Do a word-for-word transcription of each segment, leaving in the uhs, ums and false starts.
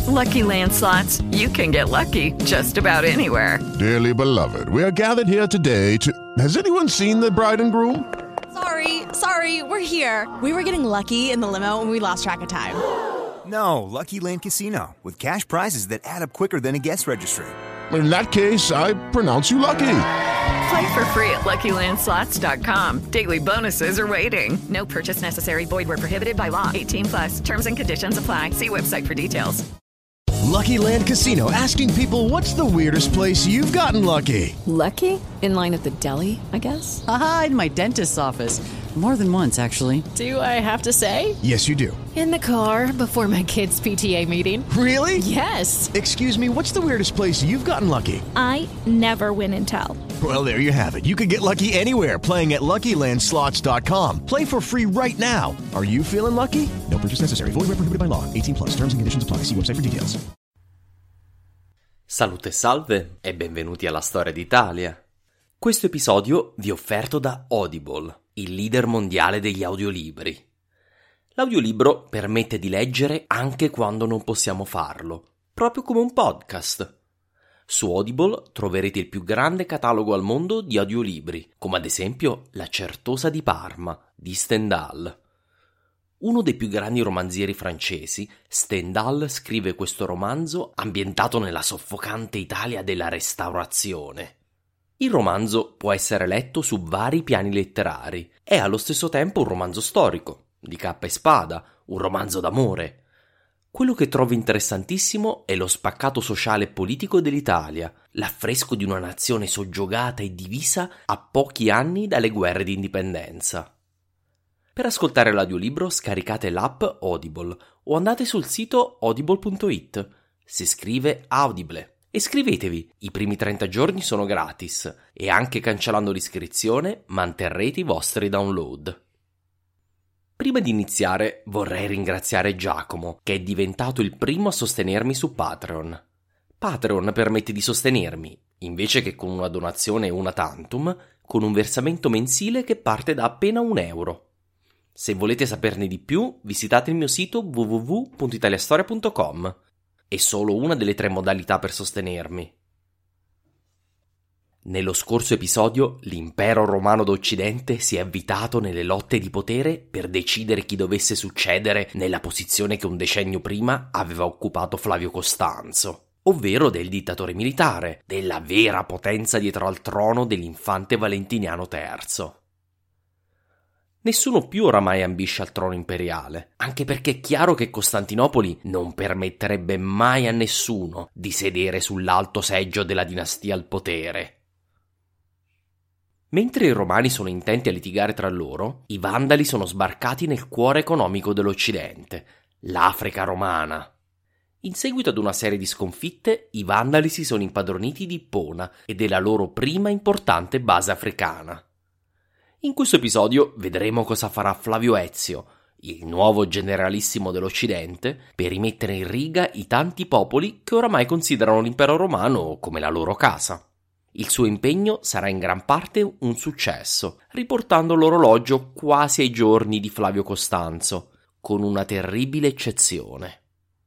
Lucky Land Slots, you can get lucky just about anywhere. Dearly beloved, we are gathered here today to... Has anyone seen the bride and groom? Sorry, sorry, we're here. We were getting lucky in the limo and we lost track of time. No, Lucky Land Casino, with cash prizes that add up quicker than a guest registry. In that case, I pronounce you lucky. Play for free at Lucky Land Slots dot com. Daily bonuses are waiting. No purchase necessary. Void where prohibited by law. eighteen plus. Terms and conditions apply. See website for details. Lucky Land Casino, asking people, what's the weirdest place you've gotten lucky? Lucky? In line at the deli, I guess? Aha, in my dentist's office. More than once, actually. Do I have to say? Yes, you do. In the car before my kids' P T A meeting. Really? Yes. Excuse me, what's the weirdest place you've gotten lucky? I never win and tell. Well, there you have it. You can get lucky anywhere, playing at Lucky Land Slots dot com. Play for free right now. Are you feeling lucky? No purchase necessary. Void where prohibited by law. eighteen plus. Terms and conditions apply. See website for details. Salute e salve e benvenuti alla Storia d'Italia. Questo episodio vi è offerto da Audible, il leader mondiale degli audiolibri. L'audiolibro permette di leggere anche quando non possiamo farlo, proprio come un podcast. Su Audible troverete il più grande catalogo al mondo di audiolibri, come ad esempio La Certosa di Parma di Stendhal. Uno dei più grandi romanzieri francesi, Stendhal scrive questo romanzo ambientato nella soffocante Italia della Restaurazione. Il romanzo può essere letto su vari piani letterari. È allo stesso tempo un romanzo storico, di cappa e spada, un romanzo d'amore. Quello che trovo interessantissimo è lo spaccato sociale e politico dell'Italia, l'affresco di una nazione soggiogata e divisa a pochi anni dalle guerre di indipendenza. Per ascoltare l'audiolibro scaricate l'app Audible o andate sul sito audible punto it. Si scrive Audible. Iscrivetevi, i primi trenta giorni sono gratis e anche cancellando l'iscrizione manterrete i vostri download. Prima di iniziare vorrei ringraziare Giacomo, che è diventato il primo a sostenermi su Patreon. Patreon permette di sostenermi, invece che con una donazione una tantum, con un versamento mensile che parte da appena un euro. Se volete saperne di più, visitate il mio sito w w w punto italiastoria punto com. È solo una delle tre modalità per sostenermi. Nello scorso episodio, l'impero romano d'Occidente si è avvitato nelle lotte di potere per decidere chi dovesse succedere nella posizione che un decennio prima aveva occupato Flavio Costanzo, ovvero del dittatore militare, della vera potenza dietro al trono dell'infante Valentiniano terzo. Nessuno più oramai ambisce al trono imperiale, anche perché è chiaro che Costantinopoli non permetterebbe mai a nessuno di sedere sull'alto seggio della dinastia al potere. Mentre i romani sono intenti a litigare tra loro, i vandali sono sbarcati nel cuore economico dell'Occidente, l'Africa romana. In seguito ad una serie di sconfitte, i vandali si sono impadroniti di Ippona e della loro prima importante base africana. In questo episodio vedremo cosa farà Flavio Ezio, il nuovo generalissimo dell'Occidente, per rimettere in riga i tanti popoli che oramai considerano l'impero romano come la loro casa. Il suo impegno sarà in gran parte un successo, riportando l'orologio quasi ai giorni di Flavio Costanzo, con una terribile eccezione.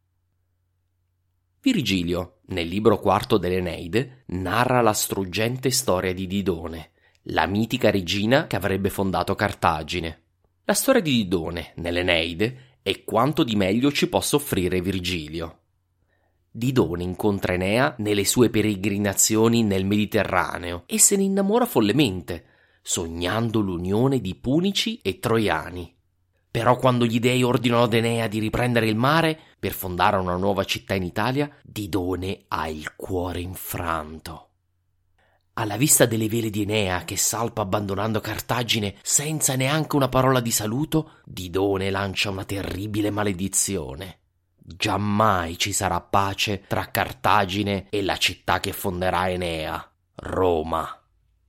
Virgilio, nel libro quarto dell'Eneide, narra la struggente storia di Didone, la mitica regina che avrebbe fondato Cartagine. La storia di Didone, nell'Eneide, è quanto di meglio ci possa offrire Virgilio. Didone incontra Enea nelle sue peregrinazioni nel Mediterraneo e se ne innamora follemente, sognando l'unione di Punici e Troiani. Però quando gli dei ordinano ad Enea di riprendere il mare per fondare una nuova città in Italia, Didone ha il cuore infranto. Alla vista delle vele di Enea che salpa abbandonando Cartagine senza neanche una parola di saluto, Didone lancia una terribile maledizione. Giammai ci sarà pace tra Cartagine e la città che fonderà Enea, Roma.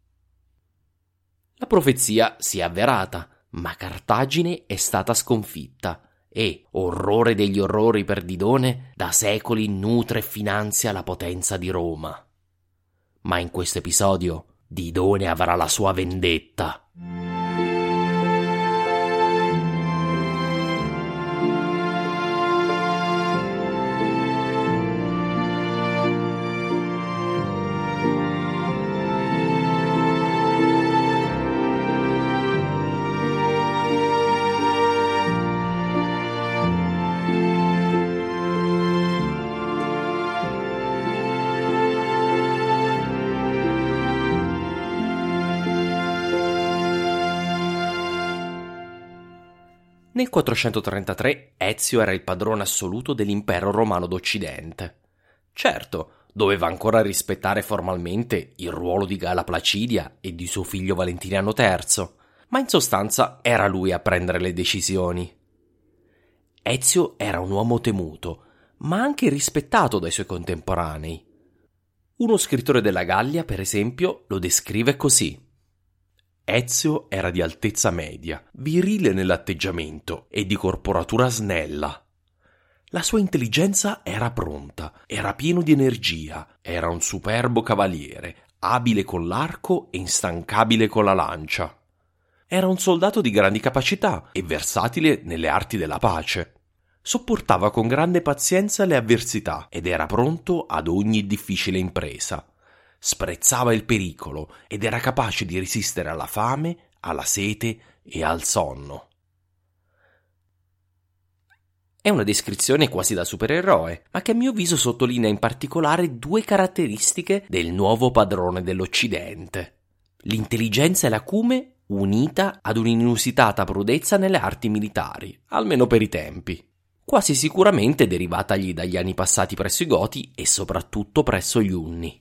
La profezia si è avverata, ma Cartagine è stata sconfitta e, orrore degli orrori per Didone, da secoli nutre e finanzia la potenza di Roma. Ma in questo episodio Didone avrà la sua vendetta. Nel quattrocentotrentatré Ezio era il padrone assoluto dell'impero romano d'Occidente. Certo, doveva ancora rispettare formalmente il ruolo di Galla Placidia e di suo figlio Valentiniano terzo, ma in sostanza era lui a prendere le decisioni. Ezio era un uomo temuto, ma anche rispettato dai suoi contemporanei. Uno scrittore della Gallia, per esempio, lo descrive così. Ezio era di altezza media, virile nell'atteggiamento e di corporatura snella. La sua intelligenza era pronta, era pieno di energia, era un superbo cavaliere, abile con l'arco e instancabile con la lancia. Era un soldato di grandi capacità e versatile nelle arti della pace. Sopportava con grande pazienza le avversità ed era pronto ad ogni difficile impresa. Sprezzava il pericolo ed era capace di resistere alla fame, alla sete e al sonno. È una descrizione quasi da supereroe, ma che a mio avviso sottolinea in particolare due caratteristiche del nuovo padrone dell'Occidente: l'intelligenza e l'acume unita ad un'inusitata prodezza nelle arti militari, almeno per i tempi, quasi sicuramente derivatagli dagli anni passati presso i Goti e soprattutto presso gli Unni.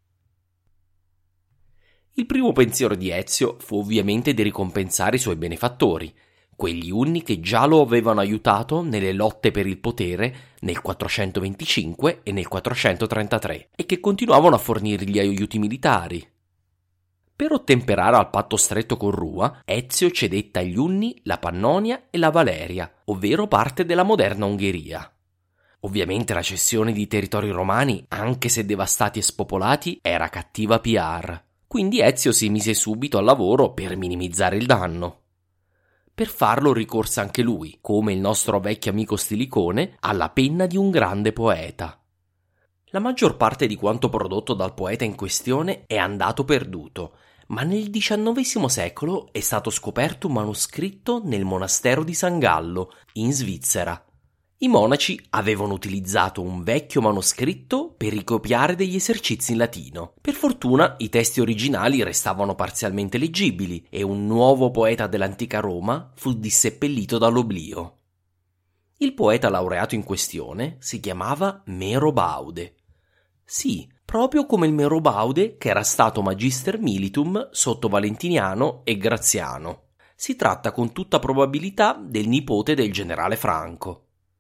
Il primo pensiero di Ezio fu ovviamente di ricompensare i suoi benefattori, quegli Unni che già lo avevano aiutato nelle lotte per il potere nel quattrocentoventicinque e nel quattrocentotrentatré e che continuavano a fornirgli aiuti militari. Per ottemperare al patto stretto con Rua, Ezio cedette agli Unni la Pannonia e la Valeria, ovvero parte della moderna Ungheria. Ovviamente la cessione di territori romani, anche se devastati e spopolati, era cattiva P R. Quindi Ezio si mise subito al lavoro per minimizzare il danno. Per farlo ricorse anche lui, come il nostro vecchio amico Stilicone, alla penna di un grande poeta. La maggior parte di quanto prodotto dal poeta in questione è andato perduto, ma nel diciannovesimo secolo è stato scoperto un manoscritto nel monastero di San Gallo, in Svizzera. I monaci avevano utilizzato un vecchio manoscritto per ricopiare degli esercizi in latino. Per fortuna i testi originali restavano parzialmente leggibili e un nuovo poeta dell'antica Roma fu disseppellito dall'oblio. Il poeta laureato in questione si chiamava Mero Baude. Sì, proprio come il Mero Baude che era stato magister militum sotto Valentiniano e Graziano. Si tratta con tutta probabilità del nipote del generale Franco.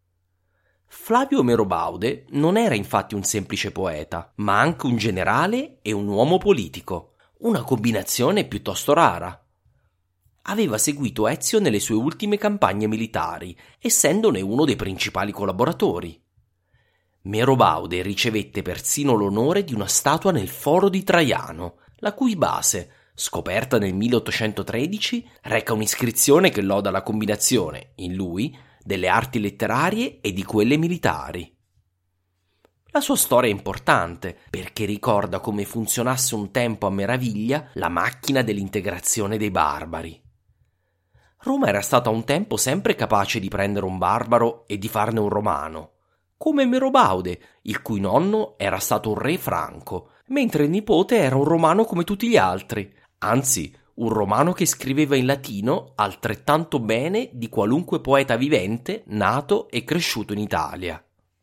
Flavio Mero Baude non era infatti un semplice poeta, ma anche un generale e un uomo politico, una combinazione piuttosto rara. Aveva seguito Ezio nelle sue ultime campagne militari, essendone uno dei principali collaboratori. Mero Baude ricevette persino l'onore di una statua nel Foro di Traiano, la cui base, scoperta nel milleottocentotredici, reca un'iscrizione che loda la combinazione, in lui, delle arti letterarie e di quelle militari. La sua storia è importante perché ricorda come funzionasse un tempo a meraviglia la macchina dell'integrazione dei barbari. Roma era stata un tempo sempre capace di prendere un barbaro e di farne un romano, come Mero Baude, il cui nonno era stato un re franco, mentre il nipote era un romano come tutti gli altri, anzi un romano che scriveva in latino altrettanto bene di qualunque poeta vivente nato e cresciuto in Italia.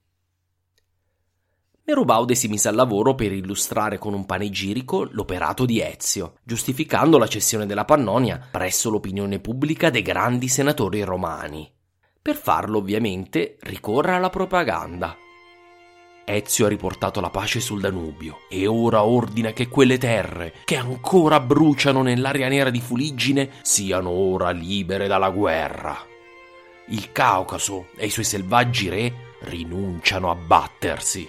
Mero Baude si mise al lavoro per illustrare con un panegirico l'operato di Ezio, giustificando la cessione della Pannonia presso l'opinione pubblica dei grandi senatori romani. Per farlo, ovviamente, ricorre alla propaganda. Ezio ha riportato la pace sul Danubio e ora ordina che quelle terre, che ancora bruciano nell'aria nera di Fuliggine, siano ora libere dalla guerra. Il Caucaso e i suoi selvaggi re rinunciano a battersi.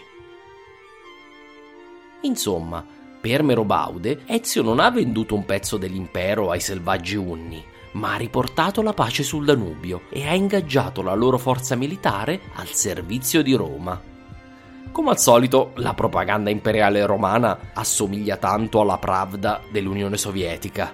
Insomma, per Mero Baude, Ezio non ha venduto un pezzo dell'impero ai selvaggi Unni, ma ha riportato la pace sul Danubio e ha ingaggiato la loro forza militare al servizio di Roma. Come al solito, la propaganda imperiale romana assomiglia tanto alla Pravda dell'Unione Sovietica.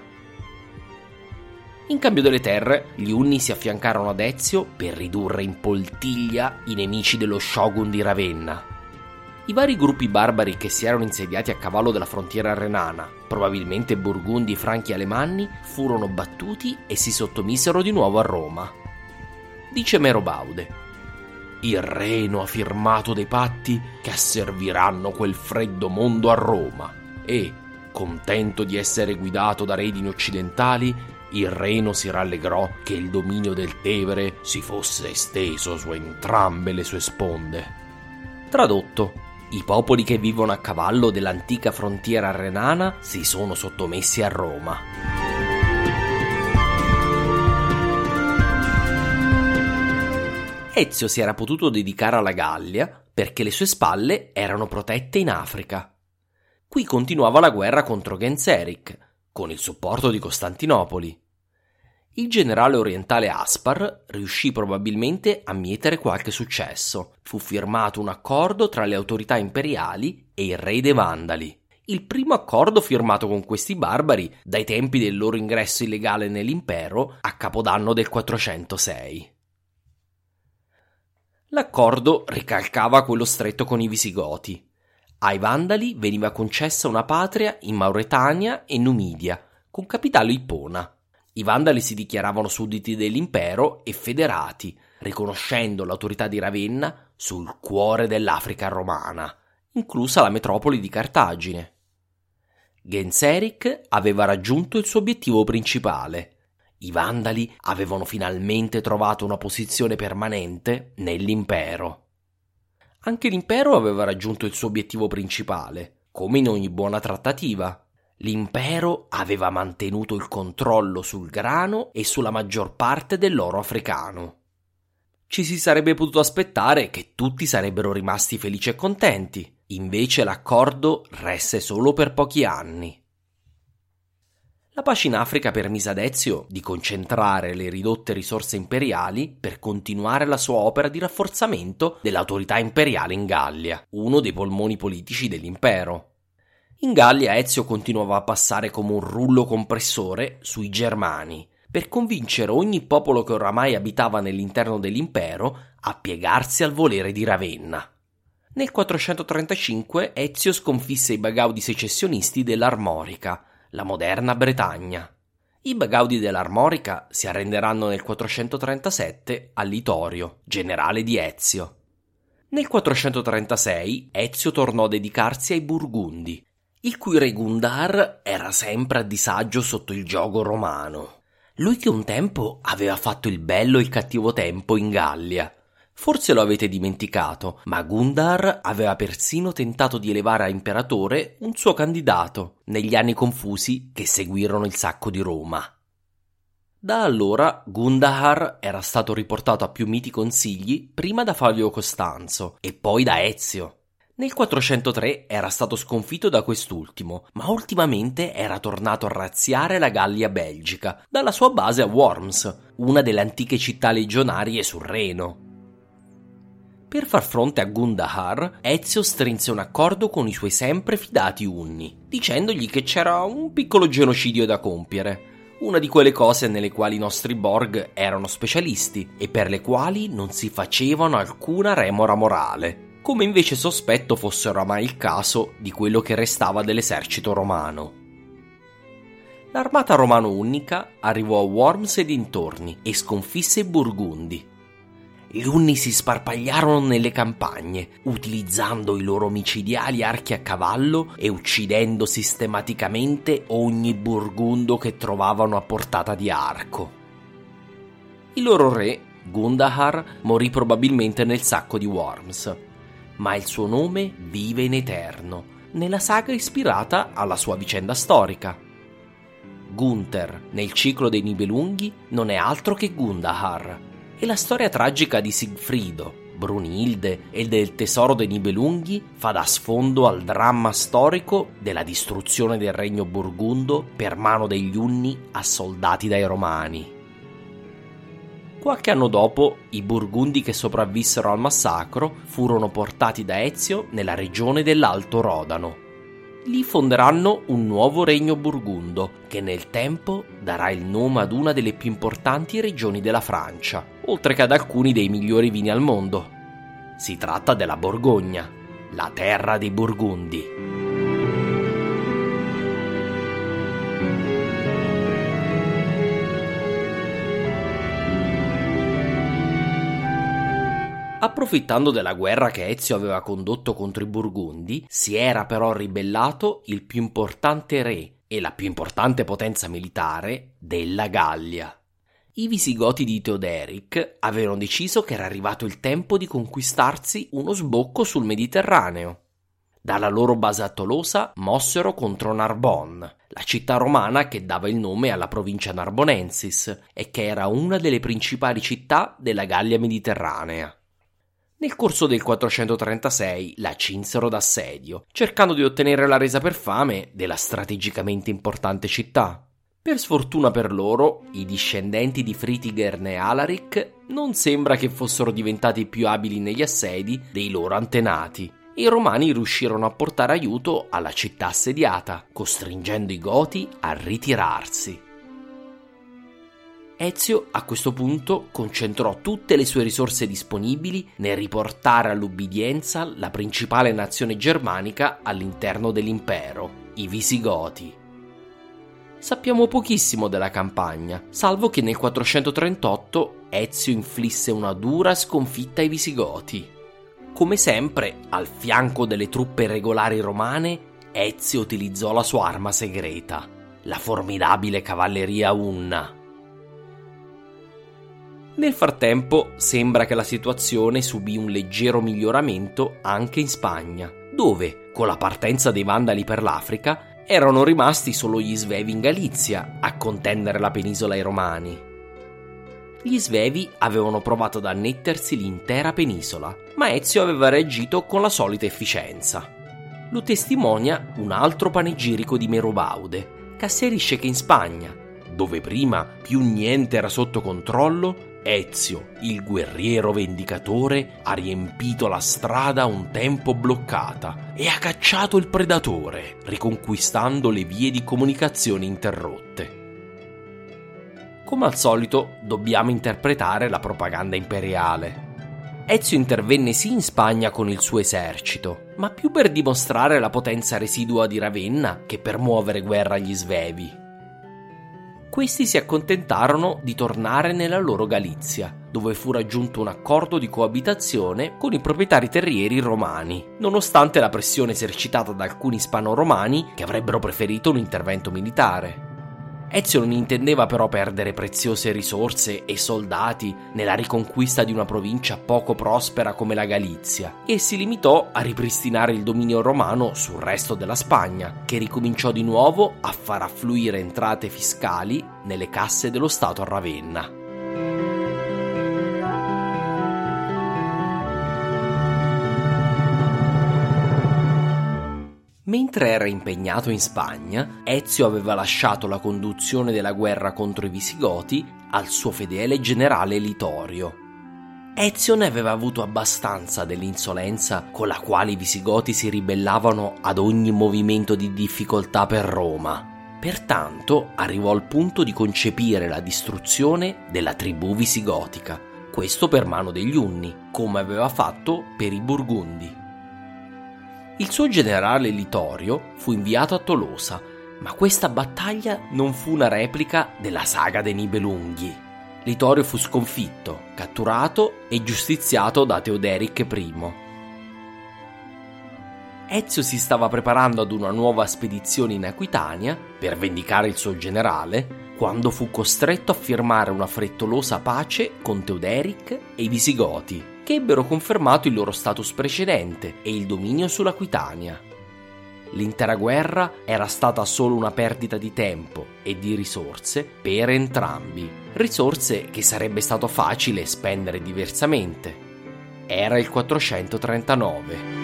In cambio delle terre, gli Unni si affiancarono ad Ezio per ridurre in poltiglia i nemici dello shogun di Ravenna. I vari gruppi barbari che si erano insediati a cavallo della frontiera renana, probabilmente burgundi, franchi e alemanni, furono battuti e si sottomisero di nuovo a Roma. dice Merobaude: il Reno ha firmato dei patti che asserviranno quel freddo mondo a Roma e, contento di essere guidato da redini occidentali, il Reno si rallegrò che il dominio del Tevere si fosse esteso su entrambe le sue sponde. Tradotto: i popoli che vivono a cavallo dell'antica frontiera renana si sono sottomessi a Roma. Ezio si era potuto dedicare alla Gallia perché le sue spalle erano protette in Africa. Qui continuava la guerra contro Genseric, con il supporto di Costantinopoli. Il generale orientale Aspar riuscì probabilmente a mietere qualche successo. Fu firmato un accordo tra le autorità imperiali e il re dei Vandali. Il primo accordo firmato con questi barbari dai tempi del loro ingresso illegale nell'impero a Capodanno del quattrocentosei. L'accordo ricalcava quello stretto con i Visigoti. Ai Vandali veniva concessa una patria in Mauretania e Numidia, con capitale Ippona. I Vandali si dichiaravano sudditi dell'impero e federati, riconoscendo l'autorità di Ravenna sul cuore dell'Africa romana, inclusa la metropoli di Cartagine. Genseric aveva raggiunto il suo obiettivo principale. I Vandali avevano finalmente trovato una posizione permanente nell'impero. Anche l'impero aveva raggiunto il suo obiettivo principale, come in ogni buona trattativa. L'impero aveva mantenuto il controllo sul grano e sulla maggior parte dell'oro africano. Ci si sarebbe potuto aspettare che tutti sarebbero rimasti felici e contenti, invece l'accordo resse solo per pochi anni. La pace in Africa permise ad Ezio di concentrare le ridotte risorse imperiali per continuare la sua opera di rafforzamento dell'autorità imperiale in Gallia, uno dei polmoni politici dell'impero. In Gallia Ezio continuava a passare come un rullo compressore sui Germani, per convincere ogni popolo che oramai abitava nell'interno dell'impero a piegarsi al volere di Ravenna. Nel quattrocentotrentacinque Ezio sconfisse i Bagaudi secessionisti dell'Armorica, la moderna Bretagna. I Bagaudi dell'Armorica si arrenderanno nel quattrocentotrentasette a Litorio, generale di Ezio. Nel quattrocentotrentasei Ezio tornò a dedicarsi ai Burgundi, il cui re Gundar era sempre a disagio sotto il giogo romano. Lui che un tempo aveva fatto il bello e il cattivo tempo in Gallia. Forse lo avete dimenticato, ma Gundar aveva persino tentato di elevare a imperatore un suo candidato, negli anni confusi che seguirono il sacco di Roma. Da allora Gundahar era stato riportato a più miti consigli prima da Flavio Costanzo e poi da Ezio. Nel quattrocentotre era stato sconfitto da quest'ultimo, ma ultimamente era tornato a razziare la Gallia belgica, dalla sua base a Worms, una delle antiche città legionarie sul Reno. Per far fronte a Gundahar, Ezio strinse un accordo con i suoi sempre fidati Unni, dicendogli che c'era un piccolo genocidio da compiere, una di quelle cose nelle quali i nostri Borg erano specialisti e per le quali non si facevano alcuna remora morale, come invece sospetto fosse oramai il caso di quello che restava dell'esercito romano. L'armata romano-unnica arrivò a Worms e dintorni e sconfisse i Burgundi. Gli Unni si sparpagliarono nelle campagne, utilizzando i loro micidiali archi a cavallo e uccidendo sistematicamente ogni burgundo che trovavano a portata di arco. Il loro re, Gundahar, morì probabilmente nel sacco di Worms, ma il suo nome vive in eterno, nella saga ispirata alla sua vicenda storica. Gunther, nel ciclo dei Nibelunghi, non è altro che Gundahar, e la storia tragica di Sigfrido, Brunilde e del tesoro dei Nibelunghi fa da sfondo al dramma storico della distruzione del regno burgundo per mano degli Unni assoldati dai Romani. Qualche anno dopo, i Burgundi che sopravvissero al massacro furono portati da Ezio nella regione dell'Alto Rodano. Lì fonderanno un nuovo regno burgundo, che nel tempo darà il nome ad una delle più importanti regioni della Francia, oltre che ad alcuni dei migliori vini al mondo. Si tratta della Borgogna, la terra dei Burgundi. Approfittando della guerra che Ezio aveva condotto contro i Burgundi, si era però ribellato il più importante re e la più importante potenza militare della Gallia. I Visigoti di Teoderic avevano deciso che era arrivato il tempo di conquistarsi uno sbocco sul Mediterraneo. Dalla loro base a Tolosa mossero contro Narbonne, la città romana che dava il nome alla provincia Narbonensis e che era una delle principali città della Gallia mediterranea. Nel corso del quattrocentotrentasei la cinsero d'assedio, cercando di ottenere la resa per fame della strategicamente importante città. Per sfortuna per loro, i discendenti di Fritigern e Alaric non sembra che fossero diventati più abili negli assedi dei loro antenati. I romani riuscirono a portare aiuto alla città assediata, costringendo i Goti a ritirarsi. Ezio a questo punto concentrò tutte le sue risorse disponibili nel riportare all'ubbidienza la principale nazione germanica all'interno dell'impero, i Visigoti. Sappiamo pochissimo della campagna, salvo che nel quattrocentotrentotto Ezio inflisse una dura sconfitta ai Visigoti. Come sempre, al fianco delle truppe regolari romane, Ezio utilizzò la sua arma segreta, la formidabile cavalleria Unna. Nel frattempo, sembra che la situazione subì un leggero miglioramento anche in Spagna, dove, con la partenza dei Vandali per l'Africa, erano rimasti solo gli Svevi in Galizia a contendere la penisola ai Romani. Gli Svevi avevano provato ad annettersi l'intera penisola, ma Ezio aveva reagito con la solita efficienza. Lo testimonia un altro panegirico di Merobaude, che asserisce che in Spagna, dove prima più niente era sotto controllo, Ezio, il guerriero vendicatore, ha riempito la strada un tempo bloccata e ha cacciato il predatore, riconquistando le vie di comunicazione interrotte. Come al solito, dobbiamo interpretare la propaganda imperiale. Ezio intervenne sì in Spagna con il suo esercito, ma più per dimostrare la potenza residua di Ravenna che per muovere guerra agli Svevi. Questi si accontentarono di tornare nella loro Galizia, dove fu raggiunto un accordo di coabitazione con i proprietari terrieri romani, nonostante la pressione esercitata da alcuni ispano-romani che avrebbero preferito un intervento militare. Ezio non intendeva però perdere preziose risorse e soldati nella riconquista di una provincia poco prospera come la Galizia e si limitò a ripristinare il dominio romano sul resto della Spagna, che ricominciò di nuovo a far affluire entrate fiscali nelle casse dello Stato a Ravenna. Mentre era impegnato in Spagna, Ezio aveva lasciato la conduzione della guerra contro i Visigoti al suo fedele generale Litorio. Ezio ne aveva avuto abbastanza dell'insolenza con la quale i Visigoti si ribellavano ad ogni movimento di difficoltà per Roma. Pertanto arrivò al punto di concepire la distruzione della tribù visigotica, questo per mano degli Unni, come aveva fatto per i Burgundi. Il suo generale Litorio fu inviato a Tolosa, ma questa battaglia non fu una replica della saga dei Nibelunghi. Litorio fu sconfitto, catturato e giustiziato da Teoderic I. Ezio si stava preparando ad una nuova spedizione in Aquitania per vendicare il suo generale, quando fu costretto a firmare una frettolosa pace con Teoderic e i Visigoti, che ebbero confermato il loro status precedente e il dominio sull'Aquitania. L'intera guerra era stata solo una perdita di tempo e di risorse per entrambi, risorse che sarebbe stato facile spendere diversamente. Era il quattrocentotrentanove.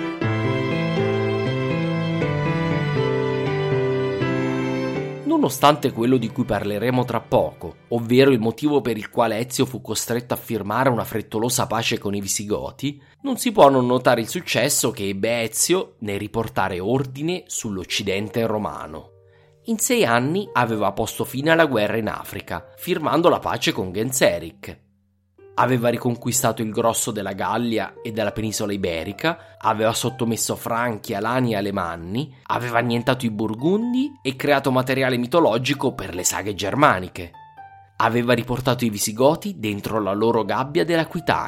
Nonostante quello di cui parleremo tra poco, ovvero il motivo per il quale Ezio fu costretto a firmare una frettolosa pace con i Visigoti, non si può non notare il successo che ebbe Ezio nel riportare ordine sull'Occidente romano. In sei anni aveva posto fine alla guerra in Africa, firmando la pace con Genseric. Aveva riconquistato il grosso della Gallia e della penisola iberica, aveva sottomesso Franchi, Alani e Alemanni, aveva annientato i Burgundi e creato materiale mitologico per le saghe germaniche. Aveva riportato i Visigoti dentro la loro gabbia dell'Aquitania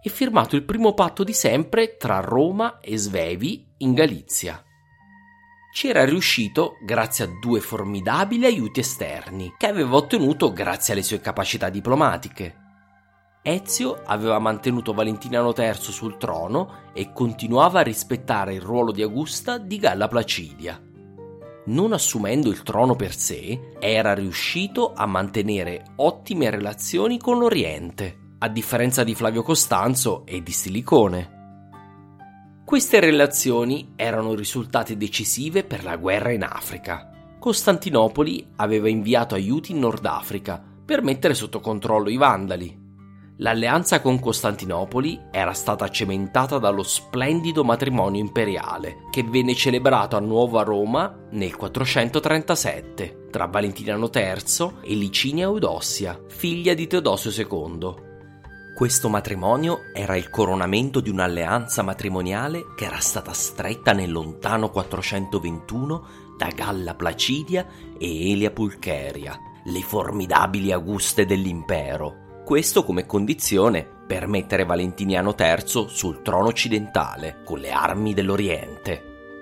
e firmato il primo patto di sempre tra Roma e Svevi in Galizia. Ci era riuscito grazie a due formidabili aiuti esterni che aveva ottenuto grazie alle sue capacità diplomatiche. Ezio aveva mantenuto Valentiniano terzo sul trono e continuava a rispettare il ruolo di Augusta di Galla Placidia. Non assumendo il trono per sé, era riuscito a mantenere ottime relazioni con l'Oriente, a differenza di Flavio Costanzo e di Stilicone. Queste relazioni erano risultate decisive per la guerra in Africa. Costantinopoli aveva inviato aiuti in Nord Africa per mettere sotto controllo i Vandali. L'alleanza con Costantinopoli era stata cementata dallo splendido matrimonio imperiale che venne celebrato a nuovo a Roma nel quattrocentotrentasette tra Valentiniano terzo e Licinia Eudossia, figlia di Teodosio secondo. Questo matrimonio era il coronamento di un'alleanza matrimoniale che era stata stretta nel lontano quattrocentoventuno da Galla Placidia e Elia Pulcheria, le formidabili Auguste dell'impero. Questo come condizione per mettere Valentiniano terzo sul trono occidentale con le armi dell'Oriente.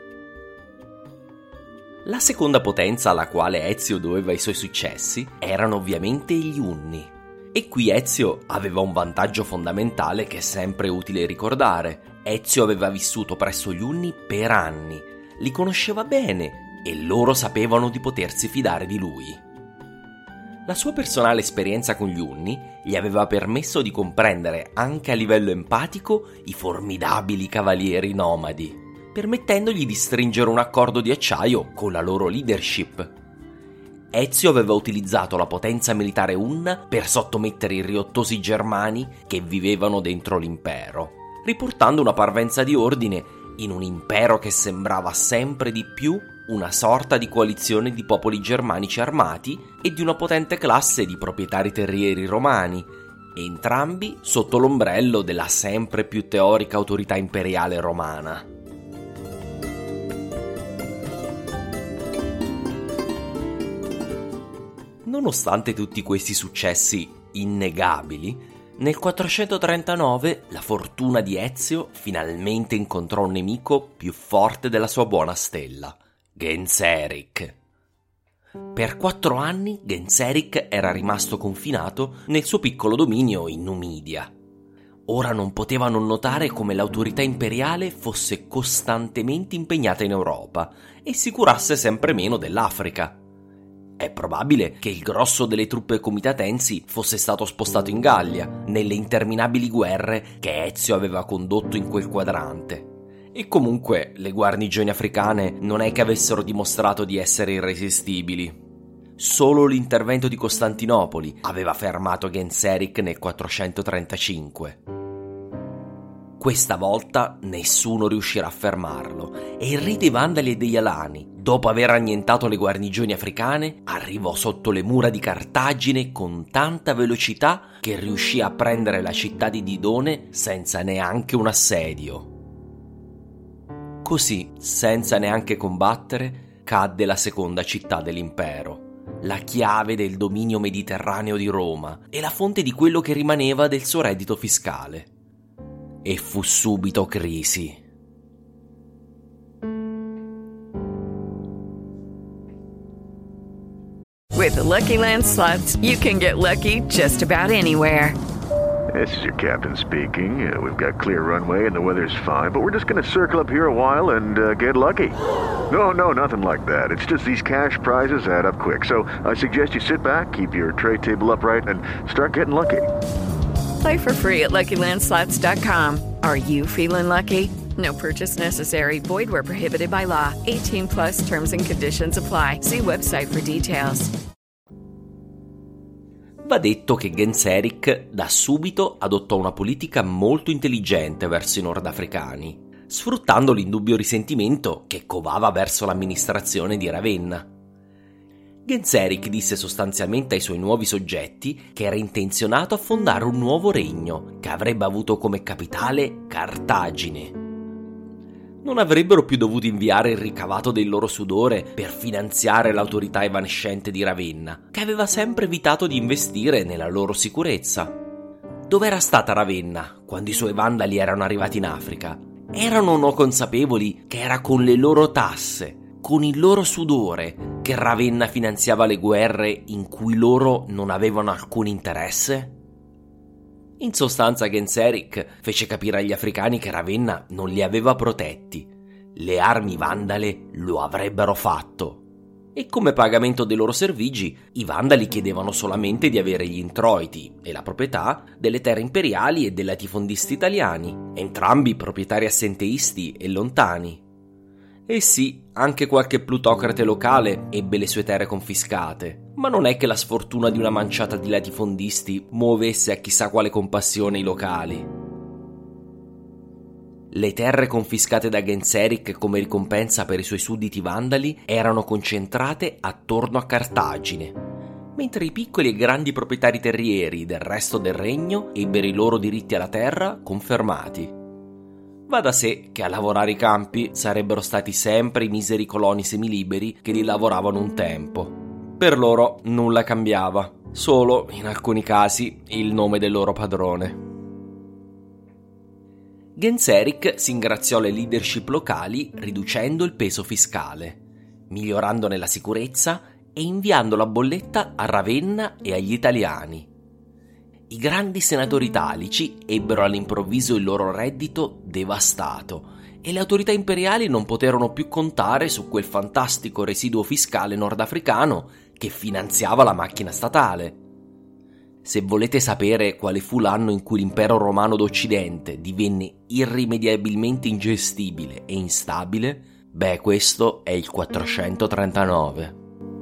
La seconda potenza alla quale Ezio doveva i suoi successi erano ovviamente gli Unni. E qui Ezio aveva un vantaggio fondamentale che è sempre utile ricordare. Ezio aveva vissuto presso gli Unni per anni, li conosceva bene e loro sapevano di potersi fidare di lui. La sua personale esperienza con gli Unni gli aveva permesso di comprendere anche a livello empatico i formidabili cavalieri nomadi, permettendogli di stringere un accordo di acciaio con la loro leadership. Ezio aveva utilizzato la potenza militare Unna per sottomettere i riottosi germani che vivevano dentro l'impero, riportando una parvenza di ordine in un impero che sembrava sempre di più una sorta di coalizione di popoli germanici armati e di una potente classe di proprietari terrieri romani, entrambi sotto l'ombrello della sempre più teorica autorità imperiale romana. Nonostante tutti questi successi innegabili, nel quattrocentotrentanove la fortuna di Ezio finalmente incontrò un nemico più forte della sua buona stella, Genseric. Per quattro anni Genseric era rimasto confinato nel suo piccolo dominio in Numidia. Ora non poteva non notare come l'autorità imperiale fosse costantemente impegnata in Europa e si curasse sempre meno dell'Africa. È probabile che il grosso delle truppe comitatensi fosse stato spostato in Gallia, nelle interminabili guerre che Ezio aveva condotto in quel quadrante. E comunque le guarnigioni africane non è che avessero dimostrato di essere irresistibili. Solo l'intervento di Costantinopoli aveva fermato Genseric nel quattrocentotrentacinque. Questa volta nessuno riuscirà a fermarlo e il re dei Vandali e degli Alani, dopo aver annientato le guarnigioni africane, arrivò sotto le mura di Cartagine con tanta velocità che riuscì a prendere la città di Didone senza neanche un assedio. Così, senza neanche combattere, cadde la seconda città dell'impero, la chiave del dominio mediterraneo di Roma e la fonte di quello che rimaneva del suo reddito fiscale. E fu subito crisi. With the Lucky Land Slots, you can get lucky just about anywhere. This is your captain speaking. Uh, we've got clear runway and the weather's fine, but we're just going to circle up here a while and uh, get lucky. No, no, nothing like that. It's just these cash prizes add up quick. So I suggest you sit back, keep your tray table upright, and start getting lucky. Play for free at Lucky Land Slots dot com. Are you feeling lucky? No purchase necessary. Void where prohibited by law. eighteen plus terms and conditions apply. See website for details. Va detto che Genseric da subito adottò una politica molto intelligente verso i nordafricani, sfruttando l'indubbio risentimento che covava verso l'amministrazione di Ravenna. Genseric disse sostanzialmente ai suoi nuovi soggetti che era intenzionato a fondare un nuovo regno che avrebbe avuto come capitale Cartagine. Non avrebbero più dovuto inviare il ricavato del loro sudore per finanziare l'autorità evanescente di Ravenna, che aveva sempre evitato di investire nella loro sicurezza. Dove era stata Ravenna quando i suoi vandali erano arrivati in Africa? Erano o no consapevoli che era con le loro tasse, con il loro sudore, che Ravenna finanziava le guerre in cui loro non avevano alcun interesse? In sostanza Genseric fece capire agli africani che Ravenna non li aveva protetti. Le armi vandale lo avrebbero fatto. E come pagamento dei loro servigi, i vandali chiedevano solamente di avere gli introiti e la proprietà delle terre imperiali e dei latifondisti italiani, entrambi proprietari assenteisti e lontani. E sì, anche qualche plutocrate locale ebbe le sue terre confiscate, ma non è che la sfortuna di una manciata di latifondisti muovesse a chissà quale compassione i locali. Le terre confiscate da Genseric come ricompensa per i suoi sudditi vandali erano concentrate attorno a Cartagine, mentre i piccoli e grandi proprietari terrieri del resto del regno ebbero i loro diritti alla terra confermati. Va da sé che a lavorare i campi sarebbero stati sempre i miseri coloni semiliberi che li lavoravano un tempo. Per loro nulla cambiava, solo, in alcuni casi, il nome del loro padrone. Genseric si ingraziò le leadership locali riducendo il peso fiscale, migliorandone la sicurezza e inviando la bolletta a Ravenna e agli italiani. I grandi senatori italici ebbero all'improvviso il loro reddito devastato e le autorità imperiali non poterono più contare su quel fantastico residuo fiscale nordafricano che finanziava la macchina statale. Se volete sapere quale fu l'anno in cui l'impero romano d'Occidente divenne irrimediabilmente ingestibile e instabile, beh, questo è il quattrocentotrentanove.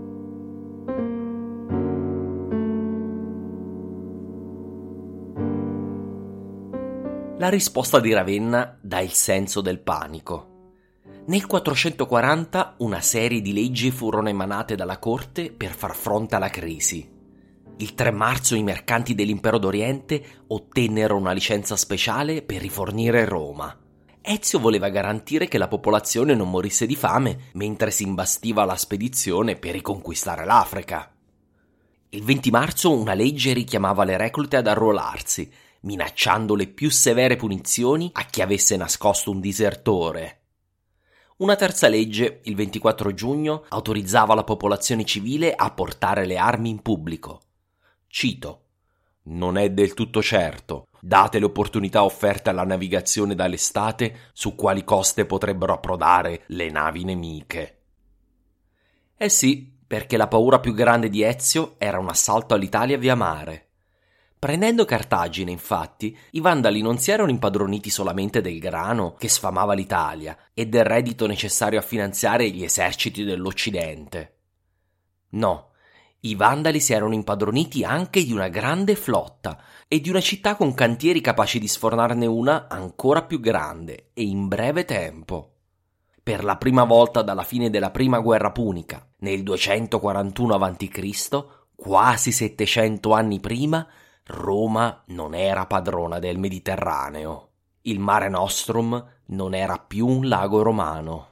La risposta di Ravenna dà il senso del panico. Nel quattrocentoquaranta una serie di leggi furono emanate dalla corte per far fronte alla crisi. Il tre marzo i mercanti dell'Impero d'Oriente ottennero una licenza speciale per rifornire Roma. Ezio voleva garantire che la popolazione non morisse di fame mentre si imbastiva la spedizione per riconquistare l'Africa. Il venti marzo una legge richiamava le reclute ad arruolarsi, minacciando le più severe punizioni a chi avesse nascosto un disertore. Una terza legge, il ventiquattro giugno, autorizzava la popolazione civile a portare le armi in pubblico. Cito: «Non è del tutto certo, date le opportunità offerte alla navigazione dall'estate, su quali coste potrebbero approdare le navi nemiche». Eh sì, perché la paura più grande di Ezio era un assalto all'Italia via mare. Prendendo Cartagine, infatti, i vandali non si erano impadroniti solamente del grano che sfamava l'Italia e del reddito necessario a finanziare gli eserciti dell'Occidente. No, i vandali si erano impadroniti anche di una grande flotta e di una città con cantieri capaci di sfornarne una ancora più grande e in breve tempo. Per la prima volta dalla fine della prima guerra punica, nel duecentoquarantuno avanti Cristo, quasi settecento anni prima, Roma non era padrona del Mediterraneo. Il Mare Nostrum non era più un lago romano.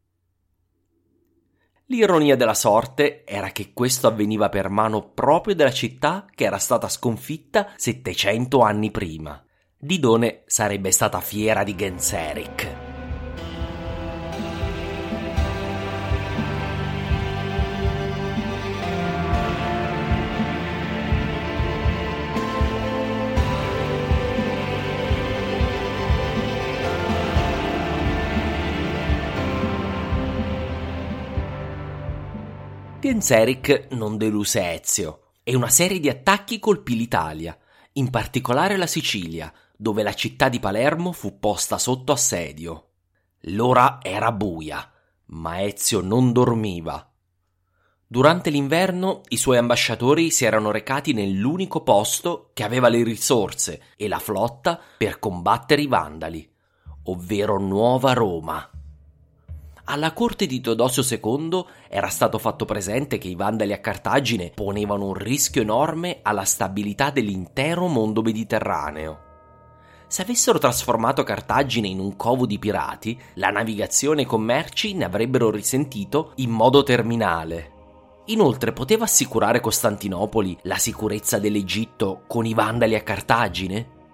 L'ironia della sorte era che questo avveniva per mano proprio della città che era stata sconfitta settecento anni prima. Didone sarebbe stata fiera di Genseric. Genseric non deluse Ezio e una serie di attacchi colpì l'Italia, in particolare la Sicilia, dove la città di Palermo fu posta sotto assedio. L'ora era buia, ma Ezio non dormiva. Durante l'inverno i suoi ambasciatori si erano recati nell'unico posto che aveva le risorse e la flotta per combattere i Vandali, ovvero Nuova Roma. Alla corte di Teodosio secondo era stato fatto presente che i Vandali a Cartagine ponevano un rischio enorme alla stabilità dell'intero mondo mediterraneo. Se avessero trasformato Cartagine in un covo di pirati, la navigazione e i commerci ne avrebbero risentito in modo terminale. Inoltre, poteva assicurare Costantinopoli la sicurezza dell'Egitto con i Vandali a Cartagine?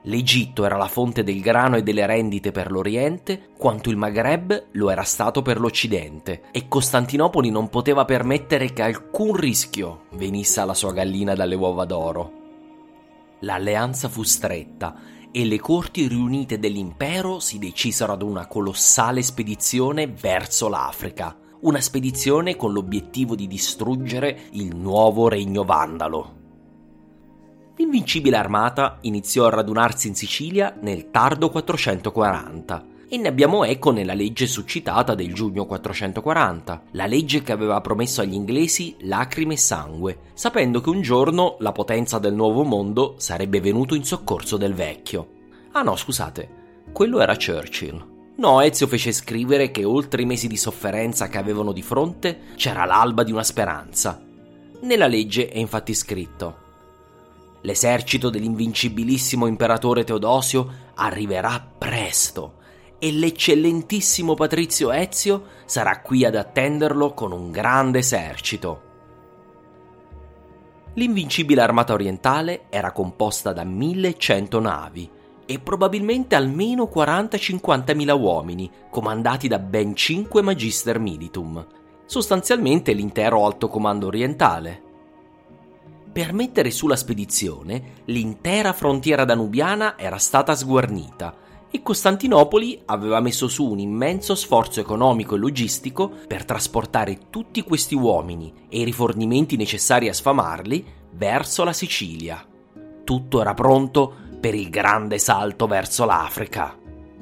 L'Egitto era la fonte del grano e delle rendite per l'Oriente, quanto il Maghreb lo era stato per l'Occidente, e Costantinopoli non poteva permettere che alcun rischio venisse alla sua gallina dalle uova d'oro. L'alleanza fu stretta e le corti riunite dell'impero si decisero ad una colossale spedizione verso l'Africa, una spedizione con l'obiettivo di distruggere il nuovo regno vandalo. L'invincibile armata iniziò a radunarsi in Sicilia nel tardo quattrocentoquaranta e ne abbiamo eco nella legge succitata del giugno quattrocentoquaranta, la legge che aveva promesso agli inglesi lacrime e sangue, sapendo che un giorno la potenza del nuovo mondo sarebbe venuto in soccorso del vecchio. Ah no, scusate, quello era Churchill. No, Ezio fece scrivere che oltre i mesi di sofferenza che avevano di fronte c'era l'alba di una speranza. Nella legge è infatti scritto: l'esercito dell'invincibilissimo imperatore Teodosio arriverà presto e l'eccellentissimo Patrizio Ezio sarà qui ad attenderlo con un grande esercito. L'invincibile armata orientale era composta da millecento navi e probabilmente almeno quaranta cinquantamila uomini, comandati da ben cinque magister militum, sostanzialmente l'intero alto comando orientale. Per mettere su la spedizione, l'intera frontiera danubiana era stata sguarnita e Costantinopoli aveva messo su un immenso sforzo economico e logistico per trasportare tutti questi uomini e i rifornimenti necessari a sfamarli verso la Sicilia. Tutto era pronto per il grande salto verso l'Africa.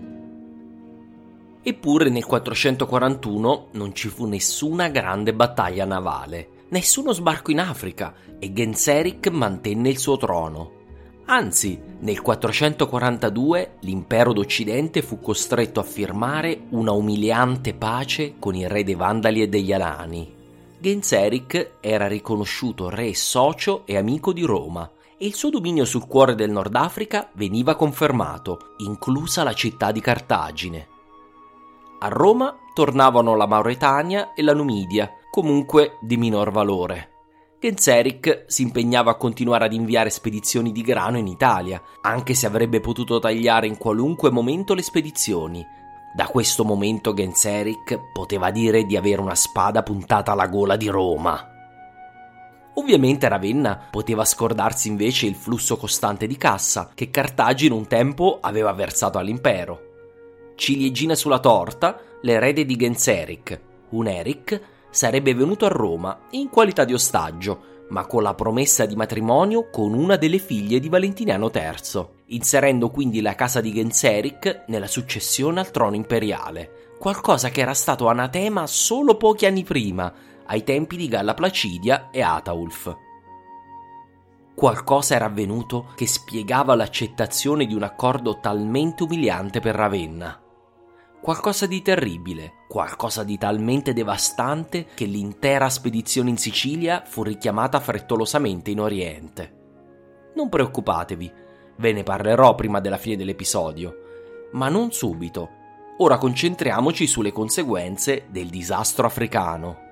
Eppure nel quattrocentoquarantuno non ci fu nessuna grande battaglia navale, nessuno sbarco in Africa e Genseric mantenne il suo trono. Anzi, nel quattrocentoquarantadue l'impero d'Occidente fu costretto a firmare una umiliante pace con il re dei Vandali e degli Alani. Genseric era riconosciuto re socio e amico di Roma e il suo dominio sul cuore del Nord Africa veniva confermato, inclusa la città di Cartagine. A Roma tornavano la Mauretania e la Numidia, comunque di minor valore. Genseric si impegnava a continuare ad inviare spedizioni di grano in Italia, anche se avrebbe potuto tagliare in qualunque momento le spedizioni. Da questo momento Genseric poteva dire di avere una spada puntata alla gola di Roma. Ovviamente Ravenna poteva scordarsi invece il flusso costante di cassa che Cartagine un tempo aveva versato all'impero. Ciliegina sulla torta, l'erede di Genseric, Huneric, sarebbe venuto a Roma in qualità di ostaggio, ma con la promessa di matrimonio con una delle figlie di Valentiniano terzo, inserendo quindi la casa di Genseric nella successione al trono imperiale, qualcosa che era stato anatema solo pochi anni prima, ai tempi di Galla Placidia e Ataulf. Qualcosa era avvenuto che spiegava l'accettazione di un accordo talmente umiliante per Ravenna. Qualcosa di terribile, qualcosa di talmente devastante che l'intera spedizione in Sicilia fu richiamata frettolosamente in Oriente. Non preoccupatevi, ve ne parlerò prima della fine dell'episodio, ma non subito. Ora concentriamoci sulle conseguenze del disastro africano.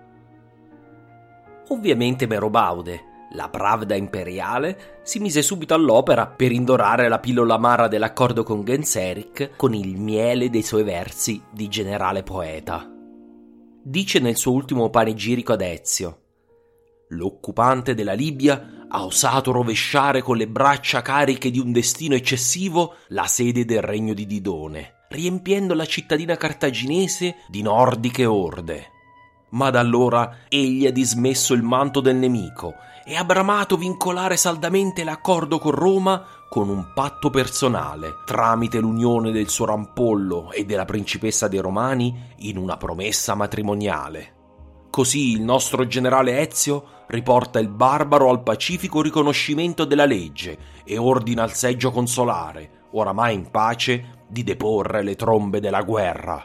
Ovviamente Merobaude, la Pravda imperiale, si mise subito all'opera per indorare la pillola amara dell'accordo con Genseric con il miele dei suoi versi di generale poeta. Dice nel suo ultimo panegirico ad Ezio: «L'occupante della Libia ha osato rovesciare con le braccia cariche di un destino eccessivo la sede del regno di Didone, riempiendo la cittadina cartaginese di nordiche orde. Ma da allora egli ha dismesso il manto del nemico e ha bramato vincolare saldamente l'accordo con Roma con un patto personale, tramite l'unione del suo rampollo e della principessa dei Romani in una promessa matrimoniale. Così il nostro generale Ezio riporta il barbaro al pacifico riconoscimento della legge e ordina al seggio consolare, oramai in pace, di deporre le trombe della guerra».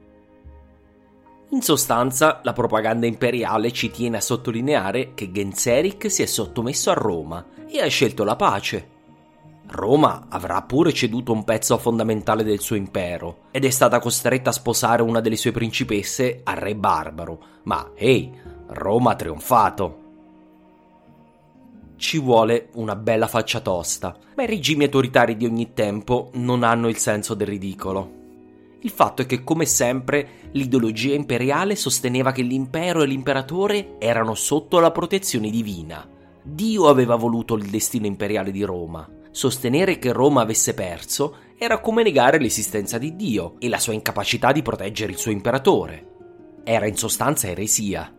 In sostanza, la propaganda imperiale ci tiene a sottolineare che Genseric si è sottomesso a Roma e ha scelto la pace. Roma avrà pure ceduto un pezzo fondamentale del suo impero ed è stata costretta a sposare una delle sue principesse al re barbaro, ma ehi, Roma ha trionfato. Ci vuole una bella faccia tosta, ma i regimi autoritari di ogni tempo non hanno il senso del ridicolo. Il fatto è che, come sempre, l'ideologia imperiale sosteneva che l'impero e l'imperatore erano sotto la protezione divina. Dio aveva voluto il destino imperiale di Roma. Sostenere che Roma avesse perso era come negare l'esistenza di Dio e la sua incapacità di proteggere il suo imperatore. Era in sostanza eresia.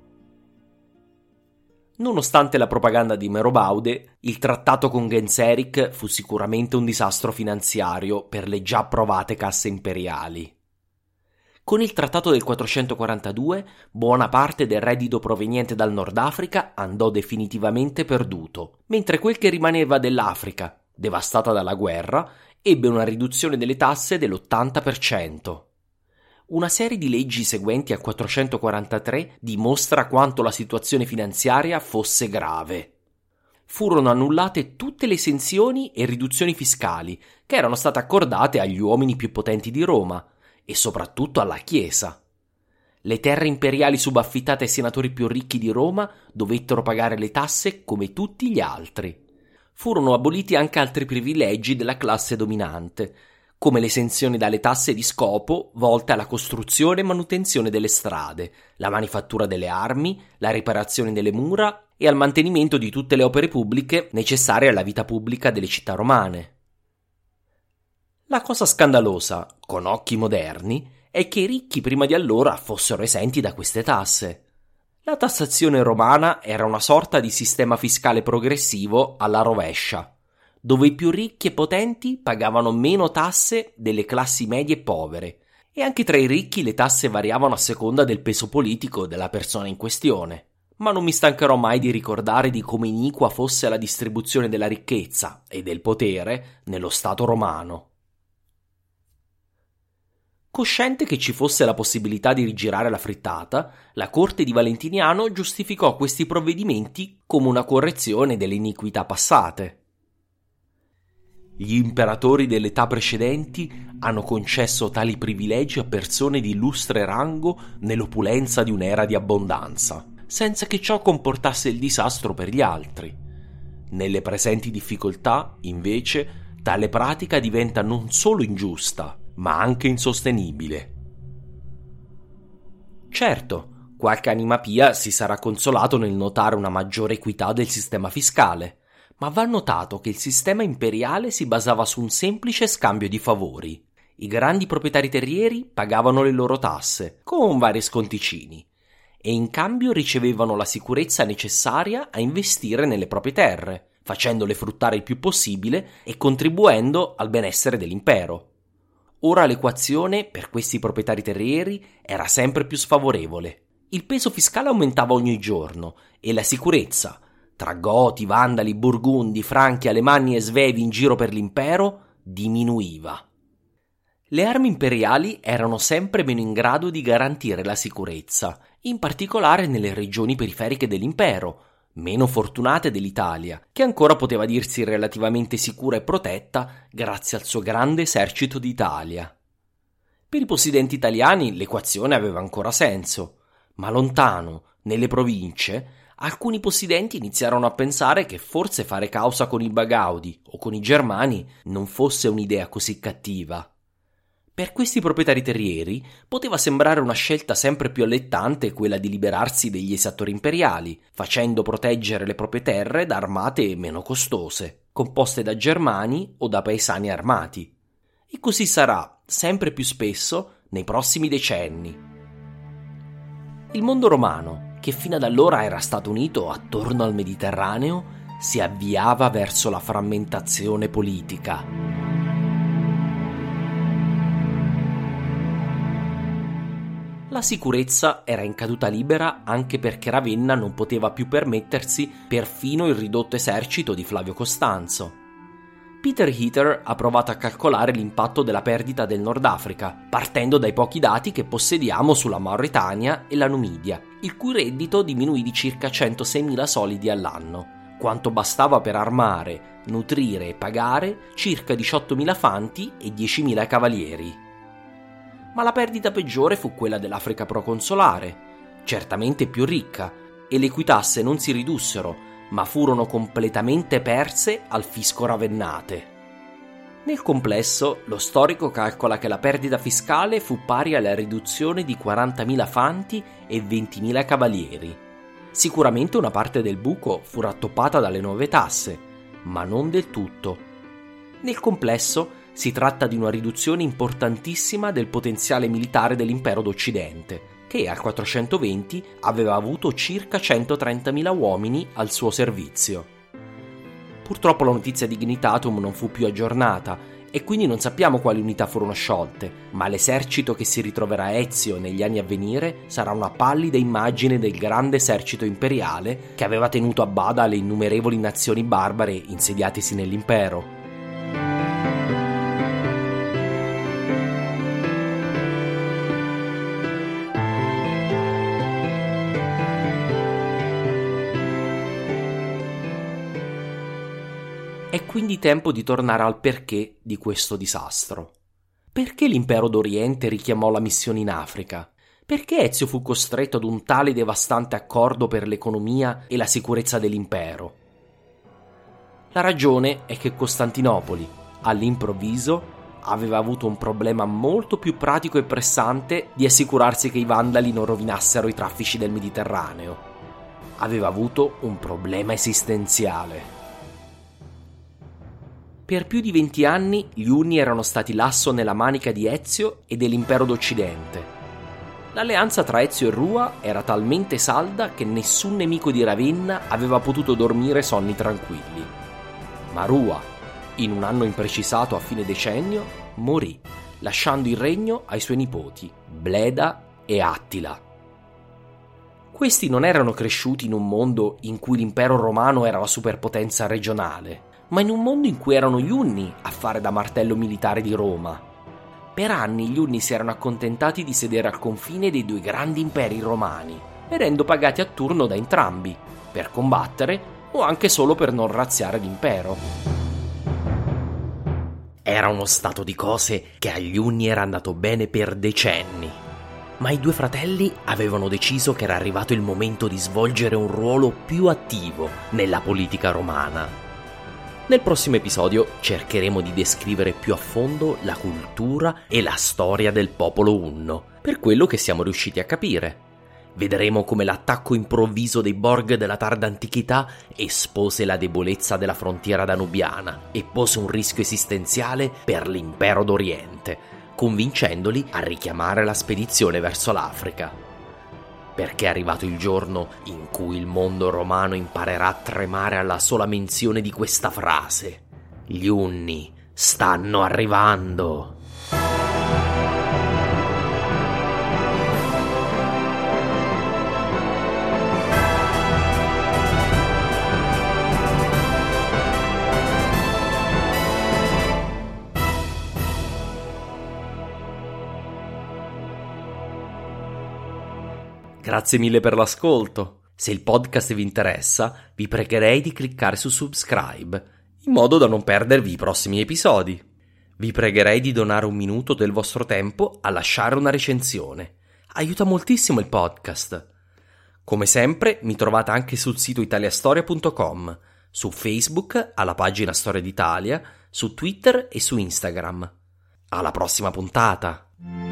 Nonostante la propaganda di Merobaude, il trattato con Genseric fu sicuramente un disastro finanziario per le già provate casse imperiali. Con il trattato del quattrocentoquarantadue, buona parte del reddito proveniente dal Nord Africa andò definitivamente perduto, mentre quel che rimaneva dell'Africa, devastata dalla guerra, ebbe una riduzione delle tasse dell'ottanta per cento. Una serie di leggi seguenti al quattrocentoquarantatré dimostra quanto la situazione finanziaria fosse grave. Furono annullate tutte le esenzioni e riduzioni fiscali che erano state accordate agli uomini più potenti di Roma e soprattutto alla Chiesa. Le terre imperiali subaffittate ai senatori più ricchi di Roma dovettero pagare le tasse come tutti gli altri. Furono aboliti anche altri privilegi della classe dominante, come l'esenzione dalle tasse di scopo volte alla costruzione e manutenzione delle strade, la manifattura delle armi, la riparazione delle mura e al mantenimento di tutte le opere pubbliche necessarie alla vita pubblica delle città romane. La cosa scandalosa, con occhi moderni, è che i ricchi prima di allora fossero esenti da queste tasse. La tassazione romana era una sorta di sistema fiscale progressivo alla rovescia, dove i più ricchi e potenti pagavano meno tasse delle classi medie e povere, e anche tra i ricchi le tasse variavano a seconda del peso politico della persona in questione. Ma non mi stancherò mai di ricordare di come iniqua fosse la distribuzione della ricchezza e del potere nello Stato romano. Cosciente che ci fosse la possibilità di rigirare la frittata, la corte di Valentiniano giustificò questi provvedimenti come una correzione delle iniquità passate. Gli imperatori delle età precedenti hanno concesso tali privilegi a persone di illustre rango nell'opulenza di un'era di abbondanza, senza che ciò comportasse il disastro per gli altri. Nelle presenti difficoltà, invece, tale pratica diventa non solo ingiusta, ma anche insostenibile. Certo, qualche anima pia si sarà consolato nel notare una maggiore equità del sistema fiscale, ma va notato che il sistema imperiale si basava su un semplice scambio di favori. I grandi proprietari terrieri pagavano le loro tasse, con vari sconticini, e in cambio ricevevano la sicurezza necessaria a investire nelle proprie terre, facendole fruttare il più possibile e contribuendo al benessere dell'impero. Ora l'equazione per questi proprietari terrieri era sempre più sfavorevole. Il peso fiscale aumentava ogni giorno e la sicurezza, tra Goti, Vandali, Burgundi, Franchi, Alemanni e Svevi in giro per l'impero, diminuiva. Le armi imperiali erano sempre meno in grado di garantire la sicurezza, in particolare nelle regioni periferiche dell'impero, meno fortunate dell'Italia, che ancora poteva dirsi relativamente sicura e protetta grazie al suo grande esercito d'Italia. Per i possidenti italiani l'equazione aveva ancora senso, ma lontano, nelle province, alcuni possidenti iniziarono a pensare che forse fare causa con i Bagaudi o con i Germani non fosse un'idea così cattiva. Per questi proprietari terrieri poteva sembrare una scelta sempre più allettante quella di liberarsi degli esattori imperiali, facendo proteggere le proprie terre da armate meno costose, composte da germani o da paesani armati. E così sarà sempre più spesso nei prossimi decenni. Il mondo romano, che fino ad allora era stato unito attorno al Mediterraneo, si avviava verso la frammentazione politica. La sicurezza era in caduta libera anche perché Ravenna non poteva più permettersi perfino il ridotto esercito di Flavio Costanzo. Peter Heather ha provato a calcolare l'impatto della perdita del Nord Africa, partendo dai pochi dati che possediamo sulla Mauretania e la Numidia, il cui reddito diminuì di circa centoseimila solidi all'anno, quanto bastava per armare, nutrire e pagare circa diciottomila fanti e diecimila cavalieri. Ma la perdita peggiore fu quella dell'Africa proconsolare, certamente più ricca, e le cui tasse non si ridussero, ma furono completamente perse al fisco ravennate. Nel complesso, lo storico calcola che la perdita fiscale fu pari alla riduzione di quarantamila fanti e ventimila cavalieri. Sicuramente una parte del buco fu rattoppata dalle nuove tasse, ma non del tutto. Nel complesso si tratta di una riduzione importantissima del potenziale militare dell'impero d'Occidente, che al quattrocentoventi aveva avuto circa centotrentamila uomini al suo servizio. Purtroppo la notizia di Dignitatum non fu più aggiornata e quindi non sappiamo quali unità furono sciolte, ma l'esercito che si ritroverà a Ezio negli anni a venire sarà una pallida immagine del grande esercito imperiale che aveva tenuto a bada le innumerevoli nazioni barbare insediatesi nell'impero. È quindi tempo di tornare al perché di questo disastro. Perché l'impero d'Oriente richiamò la missione in Africa? Perché Ezio fu costretto ad un tale devastante accordo per l'economia e la sicurezza dell'impero? La ragione è che Costantinopoli, all'improvviso, aveva avuto un problema molto più pratico e pressante di assicurarsi che i vandali non rovinassero i traffici del Mediterraneo. Aveva avuto un problema esistenziale. Per più di venti anni gli Unni erano stati l'asso nella manica di Ezio e dell'impero d'Occidente. L'alleanza tra Ezio e Rua era talmente salda che nessun nemico di Ravenna aveva potuto dormire sonni tranquilli. Ma Rua, in un anno imprecisato a fine decennio, morì, lasciando il regno ai suoi nipoti, Bleda e Attila. Questi non erano cresciuti in un mondo in cui l'impero romano era la superpotenza regionale, ma in un mondo in cui erano gli Unni a fare da martello militare di Roma. Per anni gli Unni si erano accontentati di sedere al confine dei due grandi imperi romani, venendo pagati a turno da entrambi, per combattere o anche solo per non razziare l'impero. Era uno stato di cose che agli Unni era andato bene per decenni, ma i due fratelli avevano deciso che era arrivato il momento di svolgere un ruolo più attivo nella politica romana. Nel prossimo episodio cercheremo di descrivere più a fondo la cultura e la storia del popolo Unno, per quello che siamo riusciti a capire. Vedremo come l'attacco improvviso dei Borg della tarda antichità espose la debolezza della frontiera danubiana e pose un rischio esistenziale per l'impero d'Oriente, convincendoli a richiamare la spedizione verso l'Africa. Perché è arrivato il giorno in cui il mondo romano imparerà a tremare alla sola menzione di questa frase: gli Unni stanno arrivando. Grazie mille per l'ascolto. Se il podcast vi interessa, vi pregherei di cliccare su subscribe, in modo da non perdervi i prossimi episodi. Vi pregherei di donare un minuto del vostro tempo a lasciare una recensione. Aiuta moltissimo il podcast. Come sempre, mi trovate anche sul sito italiastoria punto com, su Facebook alla pagina Storia d'Italia, su Twitter e su Instagram. Alla prossima puntata!